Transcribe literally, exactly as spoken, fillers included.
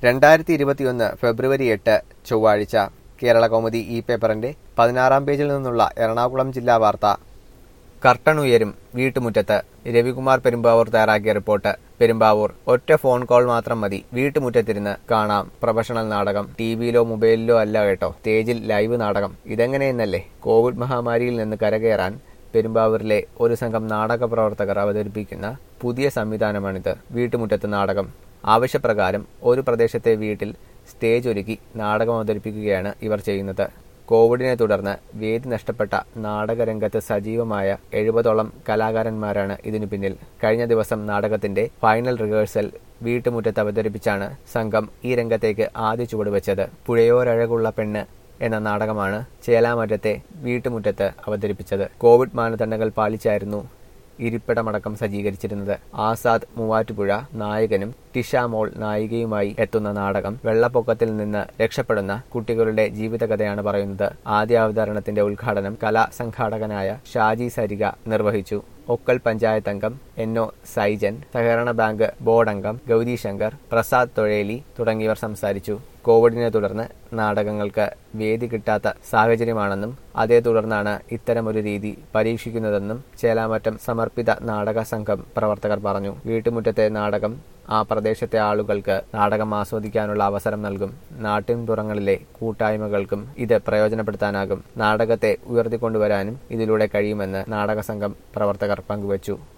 രണ്ടായിരത്തി ഇരുപത്തിയൊന്ന് ഫെബ്രുവരി എട്ട് ചൊവ്വാഴ്ച കേരളകൗമുദി ഈ പേപ്പറിന്റെ പതിനാറാം പേജിൽ നിന്നുള്ള എറണാകുളം ജില്ലാ വാർത്ത. കർട്ടൺ ഉയരും വീട്ടുമുറ്റത്ത്. രവികുമാർ പെരുമ്പാവൂർ തയ്യാറാക്കിയ റിപ്പോർട്ട്. പെരുമ്പാവൂർ. ഒറ്റ ഫോൺ കോൾ മാത്രം മതി, വീട്ടുമുറ്റത്തിരുന്ന് കാണാം പ്രൊഫഷണൽ നാടകം. ടിവിയിലോ മൊബൈലിലോ അല്ല കേട്ടോ, സ്റ്റേജിൽ ലൈവ് നാടകം. ഇതെങ്ങനെയെന്നല്ലേ? കോവിഡ് മഹാമാരിയിൽ നിന്ന് കരകയറാൻ പെരുമ്പാവൂരിലെ ഒരു സംഘം നാടക പ്രവർത്തകർ അവതരിപ്പിക്കുന്ന പുതിയ സംവിധാനമാണിത്. വീട്ടുമുറ്റത്ത് നാടകം. ആവശ്യപ്രകാരം ഒരു പ്രദേശത്തെ വീട്ടിൽ സ്റ്റേജ് ഒരുക്കി നാടകം അവതരിപ്പിക്കുകയാണ് ഇവർ ചെയ്യുന്നത്. കോവിഡിനെ തുടർന്ന് വേദി നഷ്ടപ്പെട്ട നാടകരംഗത്ത് സജീവമായ എഴുപതോളം കലാകാരന്മാരാണ് ഇതിനു പിന്നിൽ. കഴിഞ്ഞ ദിവസം നാടകത്തിന്റെ ഫൈനൽ റിഹേഴ്സൽ വീട്ടുമുറ്റത്ത് അവതരിപ്പിച്ചാണ് സംഘം ഈ രംഗത്തേക്ക് ആദ്യ ചുവടുവെച്ചത്. പുഴയോരഴകുള്ള പെണ്ണ് എന്ന നാടകമാണ് ചേലാമറ്റത്തെ വീട്ടുമുറ്റത്ത് അവതരിപ്പിച്ചത്. കോവിഡ് മാനദണ്ഡങ്ങൾ പാലിച്ചായിരുന്നു ഇരിപ്പിടമടക്കം സജ്ജീകരിച്ചിരുന്നത്. ആസാദ് മൂവാറ്റുപുഴ നായകനും ടിഷ മോൾ നായികയുമായി എത്തുന്ന നാടകം വെള്ളപ്പൊക്കത്തിൽ നിന്ന് രക്ഷപ്പെടുന്ന കുട്ടികളുടെ ജീവിതകഥയാണ് പറയുന്നത്. ആദ്യ അവതരണത്തിന്റെ ഉദ്ഘാടനം കലാ സംഘാടകനായ ഷാജി സരിക നിർവഹിച്ചു. ഒക്കൽ പഞ്ചായത്ത് അംഗം എൻ ഒ സൈജൻ, സഹകരണ ബാങ്ക് ബോർഡ് അംഗം ഗൗരി ശങ്കർ, പ്രസാദ് തൊഴേലി തുടങ്ങിയവർ സംസാരിച്ചു. കോവിഡിനെ തുടർന്ന് നാടകങ്ങൾക്ക് വേദി കിട്ടാത്ത സാഹചര്യമാണെന്നും അതേ തുടർന്നാണ് ഇത്തരമൊരു രീതി പരീക്ഷിക്കുന്നതെന്നും ചേലാമറ്റം സമർപ്പിത നാടക സംഘം പ്രവർത്തകർ പറഞ്ഞു. വീട്ടുമുറ്റത്തെ നാടകം ആ പ്രദേശത്തെ ആളുകൾക്ക് നാടകം ആസ്വദിക്കാനുള്ള അവസരം നൽകും. നാട്ടിൻപുറങ്ങളിലെ കൂട്ടായ്മകൾക്കും ഇത് പ്രയോജനപ്പെടുത്താനാകും. നാടകത്തെ ഉയർത്തിക്കൊണ്ടുവരാനും ഇതിലൂടെ കഴിയുമെന്ന് നാടക സംഘം പ്രവർത്തകർ പങ്കുവച്ചു.